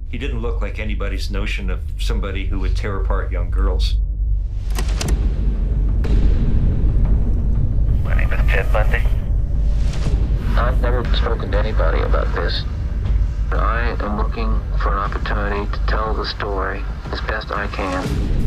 He didn't look like anybody's notion of somebody who would tear apart young girls. My name is Ted Bundy. I've never spoken to anybody about this. I am looking for an opportunity to tell the story as best I can.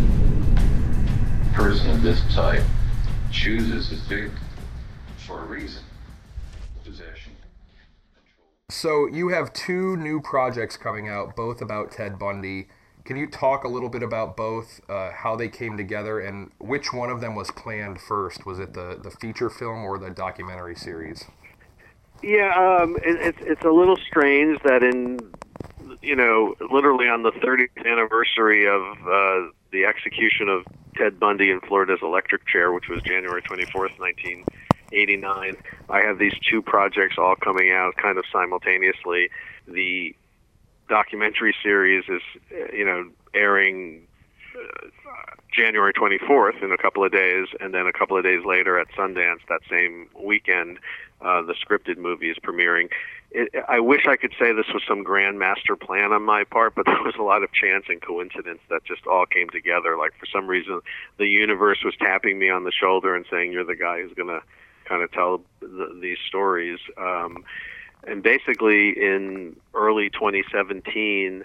A person of this type chooses his victim for a reason. Possession. So you have two new projects coming out, both about Ted Bundy. Can you talk a little bit about both, how they came together, and which one of them was planned first? Was it the feature film or the documentary series? Yeah, it's a little strange that literally on the 30th anniversary of the execution of Ted Bundy in Florida's electric chair, which was January 24th, 1989, I have these two projects all coming out kind of simultaneously. The documentary series is, airing January 24th in a couple of days, and then a couple of days later at Sundance that same weekend, the scripted movie is premiering. I wish I could say this was some grand master plan on my part, but there was a lot of chance and coincidence that just all came together. Like, for some reason, the universe was tapping me on the shoulder and saying, you're the guy who's going to kind of tell these stories. And basically, in early 2017,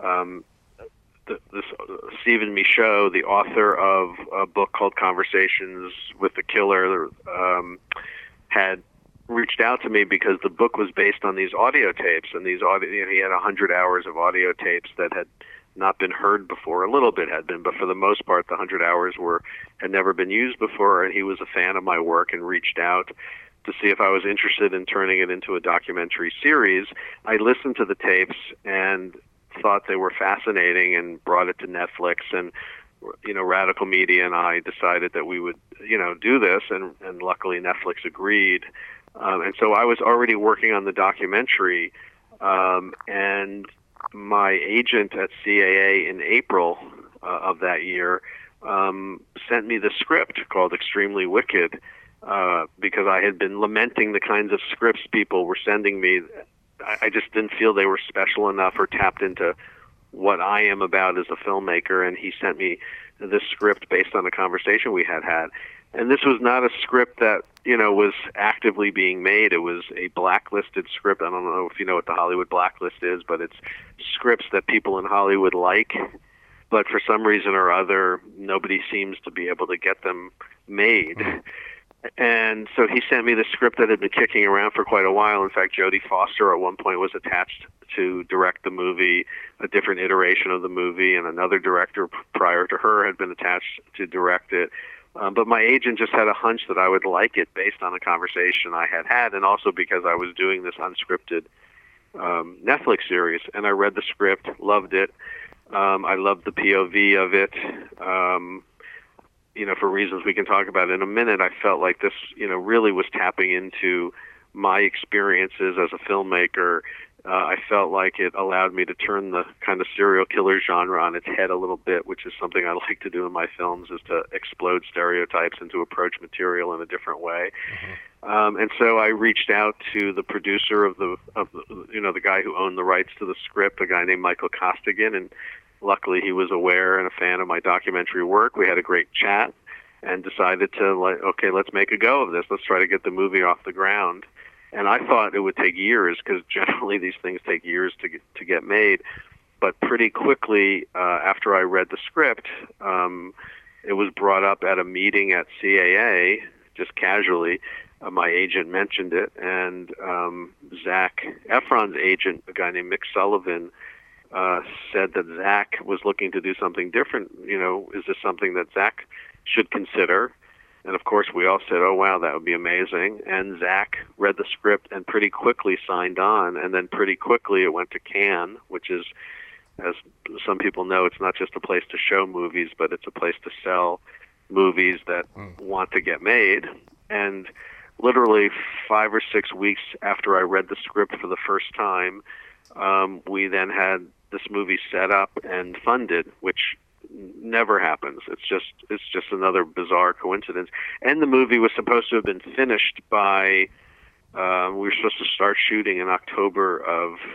this Stephen Michaud, the author of a book called Conversations with the Killer, had reached out to me because the book was based on these audio tapes, and he had 100 hours of audio tapes that had not been heard before. A little bit had been, but for the most part, the 100 hours had never been used before, and he was a fan of my work and reached out to see if I was interested in turning it into a documentary series. I listened to the tapes and thought they were fascinating and brought it to Netflix, and Radical Media and I decided that we would do this, and luckily Netflix agreed. And so I was already working on the documentary, and my agent at CAA in April of that year sent me the script called Extremely Wicked, because I had been lamenting the kinds of scripts people were sending me. I just didn't feel they were special enough or tapped into what I am about as a filmmaker, and he sent me this script based on a conversation we had had. And this was not a script that, was actively being made. It was a blacklisted script. I don't know if you know what the Hollywood blacklist is, but it's scripts that people in Hollywood like, but for some reason or other, nobody seems to be able to get them made. And so he sent me the script that had been kicking around for quite a while. In fact, Jodie Foster at one point was attached to direct the movie, a different iteration of the movie, and another director prior to her had been attached to direct it. But my agent just had a hunch that I would like it based on a conversation I had had, and also because I was doing this unscripted Netflix series. And I read the script, loved it. I loved the POV of it. For reasons we can talk about in a minute, I felt like this, really was tapping into my experiences as a filmmaker. I felt like it allowed me to turn the kind of serial killer genre on its head a little bit, which is something I like to do in my films, is to explode stereotypes and to approach material in a different way. And so I reached out to the producer of the guy who owned the rights to the script, a guy named Michael Costigan, and luckily he was aware and a fan of my documentary work. We had a great chat and decided to, let's make a go of this. Let's try to get the movie off the ground. And I thought it would take years, because generally these things take years to get made. But pretty quickly, after I read the script, it was brought up at a meeting at CAA, just casually. My agent mentioned it, and Zac Efron's agent, a guy named Mick Sullivan, said that Zac was looking to do something different. Is this something that Zac should consider? And of course, we all said, oh, wow, that would be amazing. And Zac read the script and pretty quickly signed on. And then pretty quickly it went to Cannes, which is, as some people know, it's not just a place to show movies, but it's a place to sell movies that want to get made. And literally 5 or 6 weeks after I read the script for the first time, we then had this movie set up and funded, which never happens. It's just another bizarre coincidence. And the movie was supposed to have been finished by we were supposed to start shooting in October of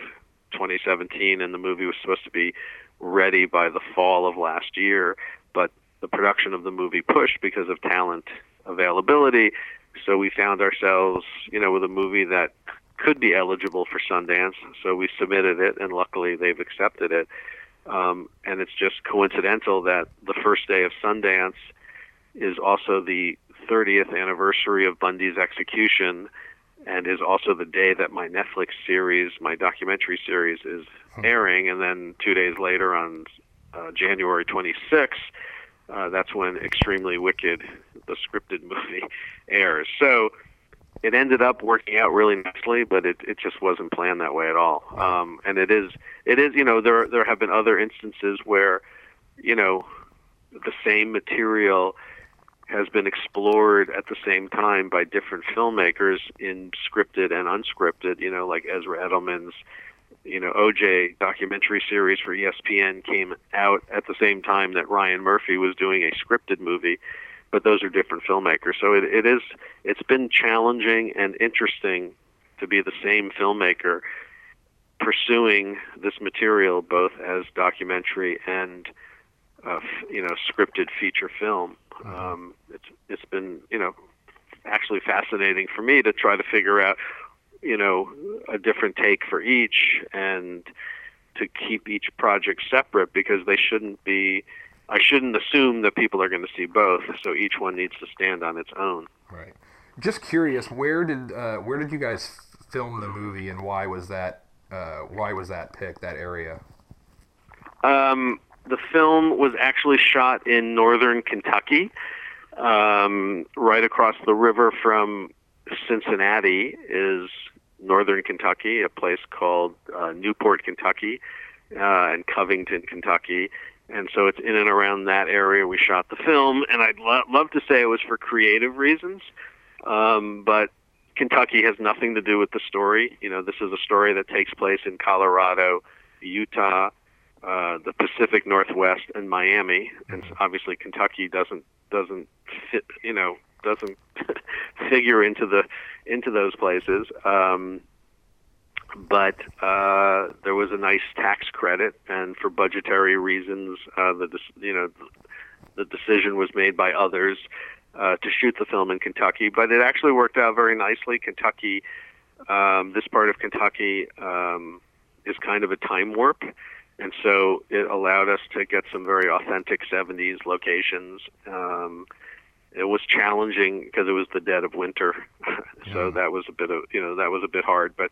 2017, and the movie was supposed to be ready by the fall of last year, but the production of the movie pushed because of talent availability. So we found ourselves, with a movie that could be eligible for Sundance. So we submitted it, and luckily they've accepted it. And it's just coincidental that the first day of Sundance is also the 30th anniversary of Bundy's execution, and is also the day that my Netflix series, my documentary series, is airing. And then 2 days later, on January 26th, that's when Extremely Wicked, the scripted movie, airs. So it ended up working out really nicely, but it just wasn't planned that way at all. And it is, there have been other instances where, the same material has been explored at the same time by different filmmakers in scripted and unscripted, like Ezra Edelman's, OJ documentary series for ESPN came out at the same time that Ryan Murphy was doing a scripted movie, but those are different filmmakers. So it's been challenging and interesting to be the same filmmaker pursuing this material both as documentary and scripted feature film. It's been actually fascinating for me to try to figure out a different take for each, and to keep each project separate, because I shouldn't assume that people are going to see both, so each one needs to stand on its own. Right. Just curious, where did you guys film the movie, and why was that picked, that area? The film was actually shot in northern Kentucky, right across the river from Cincinnati is northern Kentucky, a place called Newport, Kentucky, and Covington, Kentucky. And so it's in and around that area we shot the film. And I'd love to say it was for creative reasons, but Kentucky has nothing to do with the story. This is a story that takes place in Colorado, Utah, the Pacific Northwest, and Miami. And obviously Kentucky doesn't fit, doesn't figure into those places. But there was a nice tax credit, and for budgetary reasons, the decision was made by others to shoot the film in Kentucky. But it actually worked out very nicely. Kentucky, this part of Kentucky, is kind of a time warp, and so it allowed us to get some very authentic 70s locations. It was challenging because it was the dead of winter, so that was a bit hard. But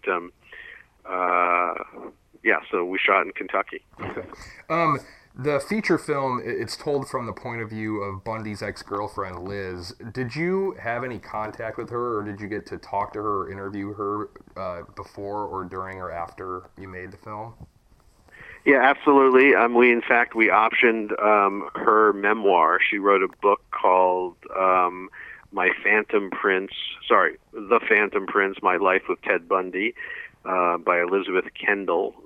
so we shot in Kentucky. Okay. The feature film, it's told from the point of view of Bundy's ex-girlfriend, Liz. Did you have any contact with her, or did you get to talk to her or interview her before or during or after you made the film? Yeah, absolutely. We optioned her memoir. She wrote a book called The Phantom Prince, My Life with Ted Bundy, by Elizabeth Kendall.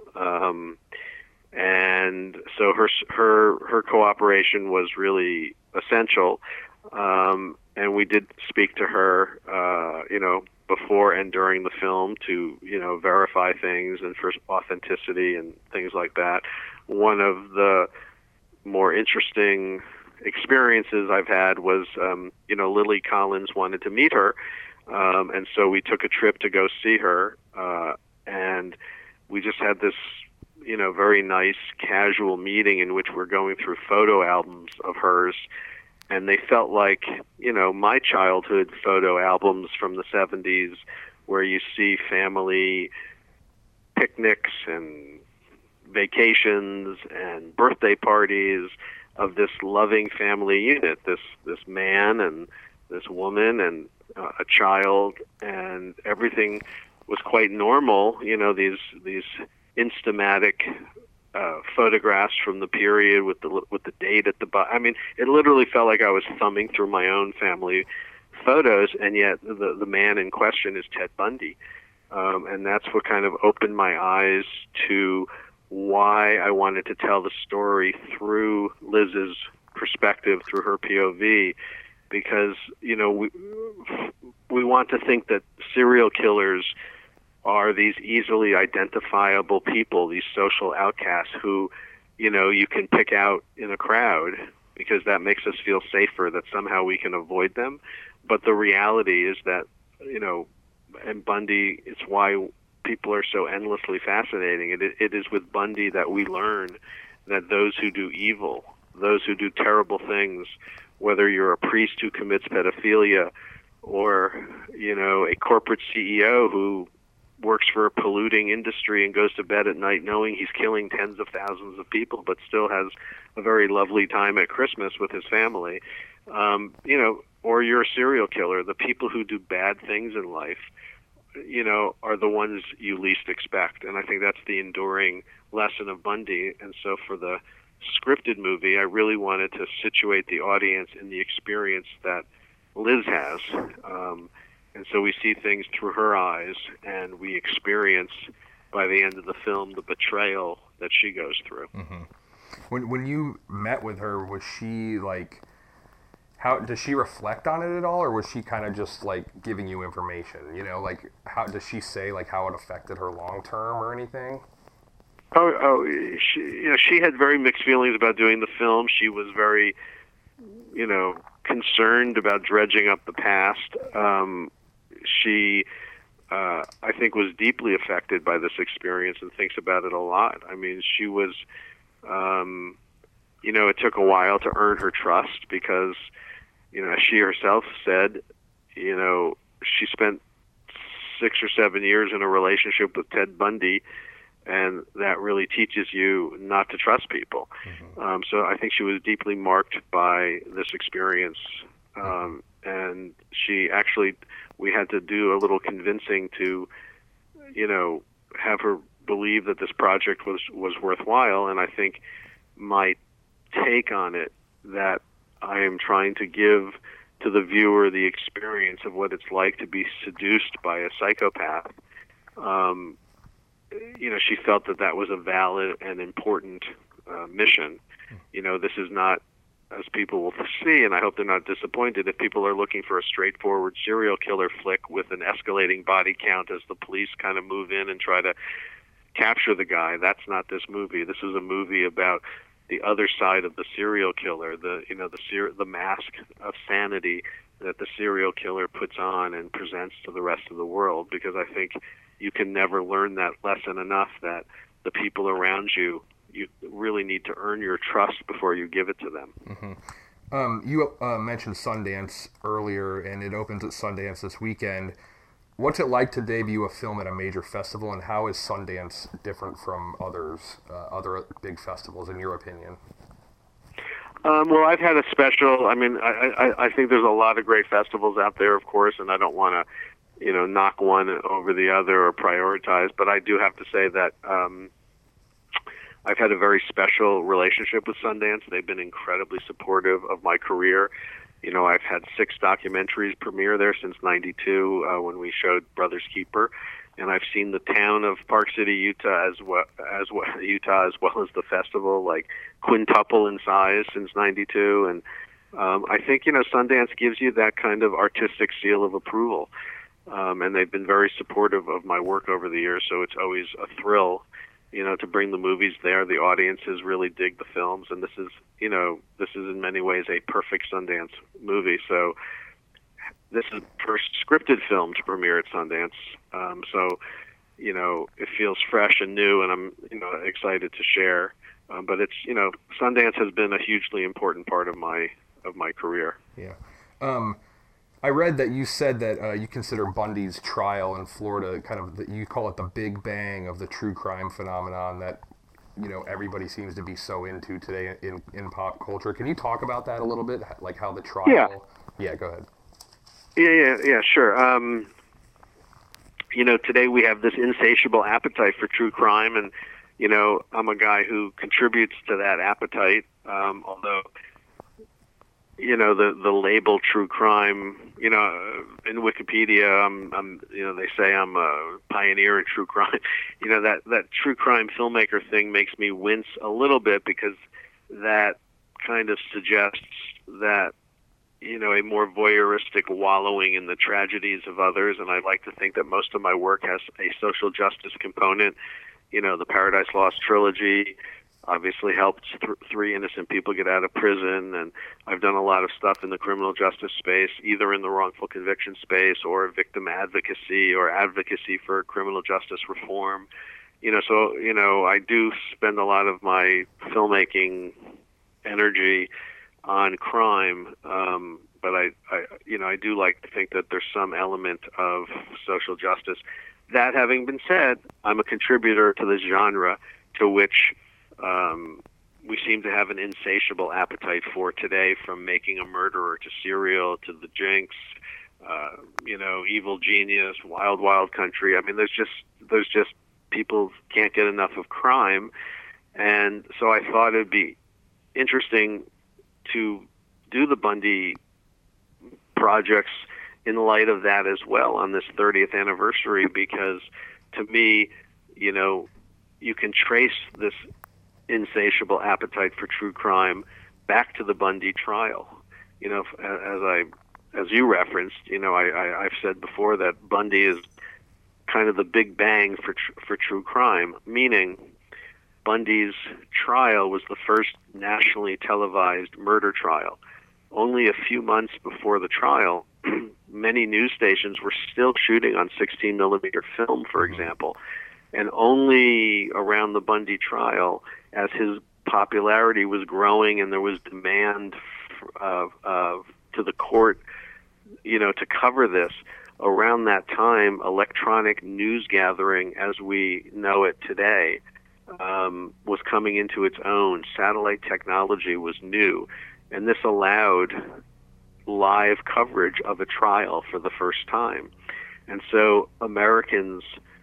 And so her cooperation was really essential. And we did speak to her, before and during the film to, verify things and for authenticity and things like that. One of the more interesting experiences I've had was, Lily Collins wanted to meet her. And so we took a trip to go see her. And we just had this, very nice casual meeting in which we're going through photo albums of hers. And they felt like, my childhood photo albums from the 70s, where you see family picnics and vacations and birthday parties of this loving family unit, this man and this woman and a child, and everything was quite normal. These Instamatic photographs from the period with the date at the bottom. I mean, it literally felt like I was thumbing through my own family photos, and yet the man in question is Ted Bundy. And that's what kind of opened my eyes to why I wanted to tell the story through Liz's perspective, through her POV, because, we want to think that serial killers are these easily identifiable people, these social outcasts who, you can pick out in a crowd because that makes us feel safer, that somehow we can avoid them. But the reality is that, and Bundy, it's why people are so endlessly fascinating. It is with Bundy that we learn that those who do evil, those who do terrible things, whether you're a priest who commits pedophilia or, a corporate CEO who works for a polluting industry and goes to bed at night knowing he's killing tens of thousands of people but still has a very lovely time at Christmas with his family, or you're a serial killer, the people who do bad things in life, are the ones you least expect. And I think that's the enduring lesson of Bundy. And so for the scripted movie, I really wanted to situate the audience in the experience that Liz has. And so we see things through her eyes, and we experience, by the end of the film, the betrayal that she goes through. Mm-hmm. When you met with her, was she like, how does she reflect on it at all, or was she kind of just like giving you information? How does she say like how it affected her long term or anything? She had very mixed feelings about doing the film. She was very, concerned about dredging up the past. She, I think, was deeply affected by this experience and thinks about it a lot. I mean, she was, it took a while to earn her trust because, as she herself said, she spent 6 or 7 years in a relationship with Ted Bundy, and that really teaches you not to trust people. Mm-hmm. So I think she was deeply marked by this experience. And she actually, we had to do a little convincing to, have her believe that this project was worthwhile. And I think my take on it, that I am trying to give to the viewer the experience of what it's like to be seduced by a psychopath. She felt that was a valid and important mission. This is not, as people will see, and I hope they're not disappointed, if people are looking for a straightforward serial killer flick with an escalating body count as the police kind of move in and try to capture the guy. That's not this movie. This is a movie about the other side of the serial killer, the mask of sanity that the serial killer puts on and presents to the rest of the world, because I think you can never learn that lesson enough, that the people around you really need to earn your trust before you give it to them. Mm-hmm. You mentioned Sundance earlier, and it opens at Sundance this weekend. What's it like to debut a film at a major festival, and how is Sundance different from other big festivals, in your opinion? Well, I've had a special. I mean, I think there's a lot of great festivals out there, of course, and I don't want to, knock one over the other or prioritize. But I do have to say that I've had a very special relationship with Sundance. They've been incredibly supportive of my career. I've had 6 documentaries premiere there since '92 when we showed Brothers Keeper, and I've seen the town of Park City, Utah, as well as the festival, like quintuple in size since '92. And I think Sundance gives you that kind of artistic seal of approval, and they've been very supportive of my work over the years. So it's always a thrill, to bring the movies there. The audiences really dig the films, and this is in many ways a perfect Sundance movie. So this is the first scripted film to premiere at Sundance. So it feels fresh and new, and I'm, excited to share. But it's, Sundance has been a hugely important part of my career. Yeah. I read that you said that you consider Bundy's trial in Florida kind of, you call it the big bang of the true crime phenomenon that, everybody seems to be so into today in pop culture. Can you talk about that a little bit? Like how the trial... Yeah, go ahead. Yeah, sure. Today we have this insatiable appetite for true crime, and, I'm a guy who contributes to that appetite, although... the label true crime, in Wikipedia, I'm they say I'm a pioneer in true crime. That true crime filmmaker thing makes me wince a little bit, because that kind of suggests that, a more voyeuristic wallowing in the tragedies of others, and I like to think that most of my work has a social justice component. The Paradise Lost trilogy obviously helped three innocent people get out of prison, and I've done a lot of stuff in the criminal justice space, either in the wrongful conviction space or victim advocacy or advocacy for criminal justice reform. I do spend a lot of my filmmaking energy on crime, but I do like to think that there's some element of social justice. That having been said, I'm a contributor to this genre, to which we seem to have an insatiable appetite for today, from Making a Murderer to Serial to The Jinx, Evil Genius, Wild Wild Country. I mean, there's just people can't get enough of crime, and so I thought it'd be interesting to do the Bundy projects in light of that as well on this 30th anniversary, because to me, you can trace this insatiable appetite for true crime back to the Bundy trial. As you referenced, I've said before that Bundy is kind of the big bang for true crime, meaning Bundy's trial was the first nationally televised murder trial. Only a few months before the trial, many news stations were still shooting on 16 millimeter film, for example. And only around the Bundy trial, as his popularity was growing and there was demand to the court, to cover this, around that time, electronic news gathering as we know it today was coming into its own. Satellite technology was new, and this allowed live coverage of a trial for the first time. And so Americans,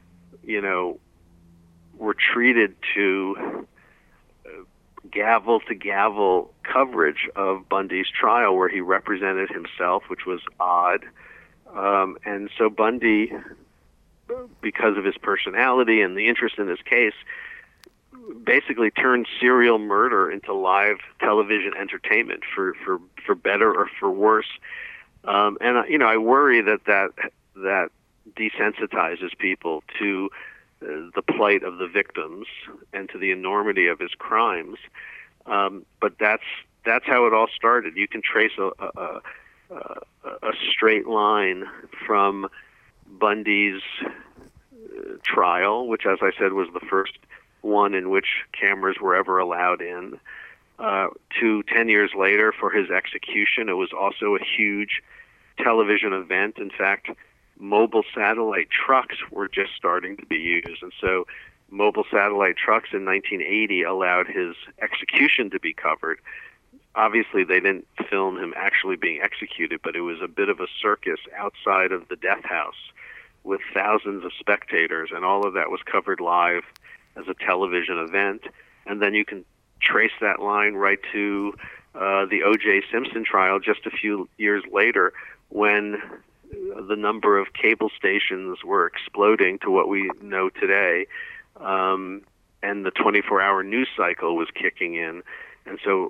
were treated to gavel-to-gavel coverage of Bundy's trial, where he represented himself, which was odd. And so Bundy, because of his personality and the interest in his case, basically turned serial murder into live television entertainment, for better or for worse. And I worry that desensitizes people to the plight of the victims and to the enormity of his crimes. But that's how it all started. You can trace a straight line from Bundy's trial, which, as I said, was the first one in which cameras were ever allowed in, to 10 years later for his execution. It was also a huge television event. In fact, mobile satellite trucks were just starting to be used, and so mobile satellite trucks in 1980 allowed his execution to be covered. Obviously, they didn't film him actually being executed, but it was a bit of a circus outside of the death house with thousands of spectators, and all of that was covered live as a television event. And then you can trace that line right to the O.J. Simpson trial just a few years later, when the number of cable stations were exploding to what we know today, and the 24-hour news cycle was kicking in. And so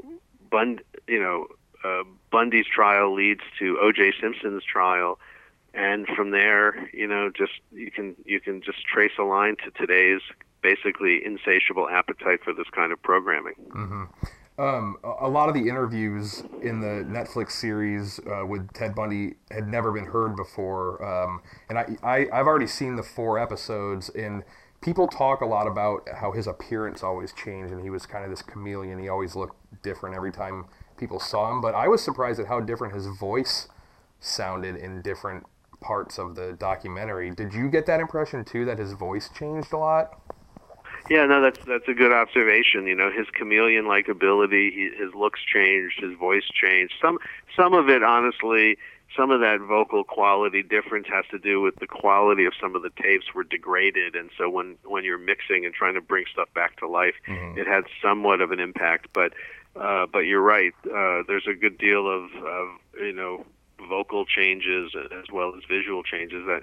Bundy's trial leads to O.J. Simpson's trial, and from there, just you can just trace a line to today's basically insatiable appetite for this kind of programming. Mm-hmm. A lot of the interviews in the Netflix series with Ted Bundy had never been heard before, and I've already seen the 4 episodes, and people talk a lot about how his appearance always changed, and he was kind of this chameleon. He always looked different every time people saw him, but I was surprised at how different his voice sounded in different parts of the documentary. Did you get that impression too, that his voice changed a lot? Yeah, no, that's a good observation. His chameleon-like ability, his looks changed, his voice changed. Some of it, honestly, some of that vocal quality difference has to do with the quality of some of the tapes were degraded, and so when you're mixing and trying to bring stuff back to life, mm-hmm. It had somewhat of an impact. But you're right. There's a good deal of vocal changes as well as visual changes that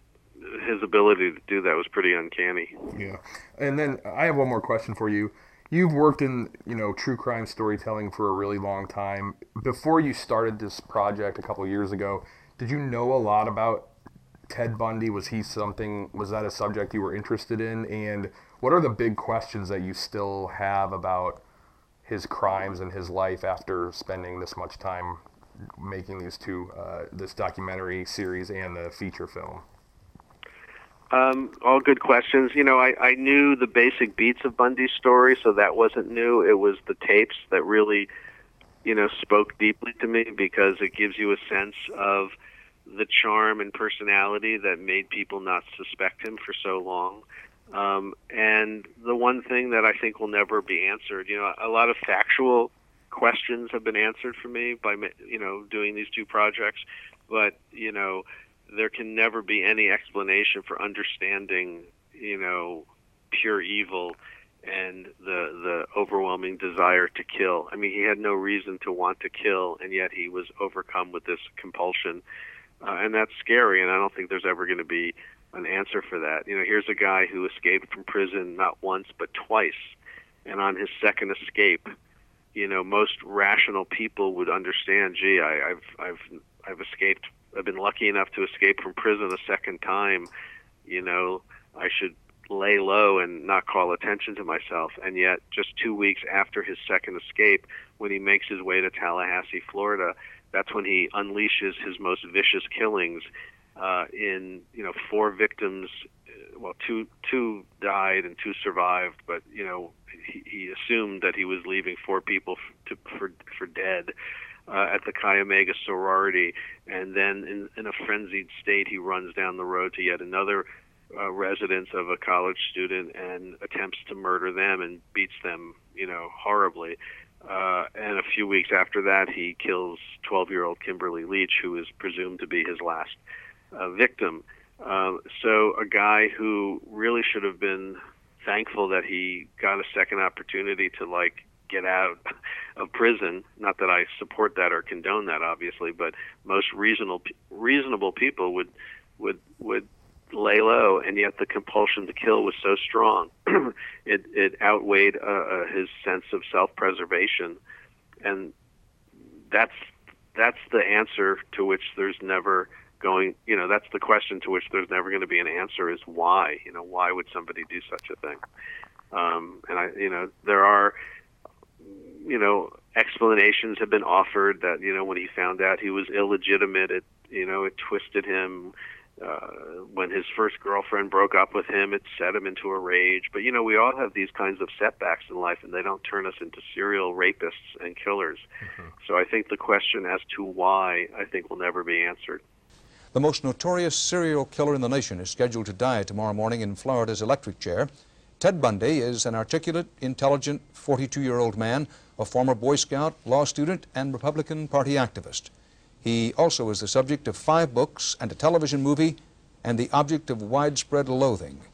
his ability to do that was pretty uncanny. Yeah. And then I have one more question for you. You've worked in, true crime storytelling for a really long time. Before you started this project a couple of years ago, did you know a lot about Ted Bundy? Was that a subject you were interested in? And what are the big questions that you still have about his crimes and his life after spending this much time making these this documentary series and the feature film? All good questions. I knew the basic beats of Bundy's story, so that wasn't new. It was the tapes that really, spoke deeply to me, because it gives you a sense of the charm and personality that made people not suspect him for so long. And the one thing that I think will never be answered, a lot of factual questions have been answered for me by, doing these two projects, but, there can never be any explanation for understanding, pure evil and the overwhelming desire to kill. I mean, he had no reason to want to kill, and yet he was overcome with this compulsion. And that's scary, and I don't think there's ever going to be an answer for that. Here's a guy who escaped from prison not once but twice, and on his second escape, most rational people would understand, gee, I've escaped. I've been lucky enough to escape from prison a second time. I should lay low and not call attention to myself. And yet, just 2 weeks after his second escape, when he makes his way to Tallahassee, Florida, that's when he unleashes his most vicious killings. In 4 victims, well, two died and 2 survived, but he assumed that he was leaving 4 people for dead at the Chi Omega sorority, and then in a frenzied state, he runs down the road to yet another residence of a college student and attempts to murder them and beats them, horribly. And a few weeks after that, he kills 12-year-old Kimberly Leach, who is presumed to be his last victim. So a guy who really should have been thankful that he got a second opportunity to get out of prison. Not that I support that or condone that, obviously, but most reasonable people would lay low, and yet the compulsion to kill was so strong. It outweighed his sense of self-preservation, and that's the answer to which there's never going. That's the question to which there's never going to be an answer: is why? Why would somebody do such a thing? And there are. Explanations have been offered that, when he found out he was illegitimate, it twisted him. When his first girlfriend broke up with him, it set him into a rage. But, we all have these kinds of setbacks in life, and they don't turn us into serial rapists and killers. Mm-hmm. So I think the question as to why, will never be answered. The most notorious serial killer in the nation is scheduled to die tomorrow morning in Florida's electric chair. Ted Bundy is an articulate, intelligent 42-year-old man, a former Boy Scout, law student, and Republican Party activist. He also is the subject of 5 books and a television movie, and the object of widespread loathing.